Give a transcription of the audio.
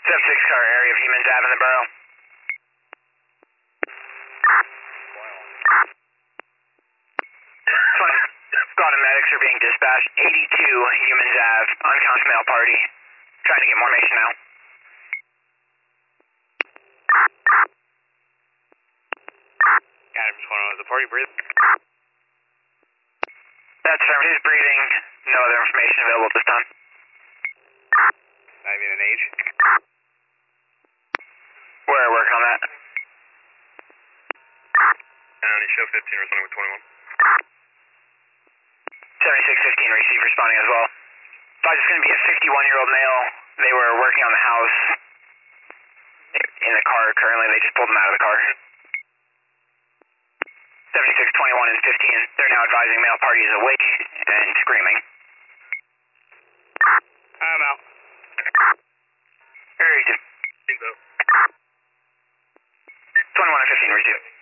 7-6 car area of Humans Ave in the borough. Squad and medics are being dispatched. 82 Humans Ave, unconscious male party. Trying to get more information now. Adam, what's going on? Is the party breathing? That's affirmative. He's breathing. No other information available at this time. Not even an age? We're working on that. County show 15 responding with 21. 7615 receive responding as well. Thought it's going to be a 51-year-old male. They were working on the house in the car currently. They just pulled him out of the car. 7621 and 15. They're now advising male party is awake and screaming. I'm out. Very good. 21 and 15 receive.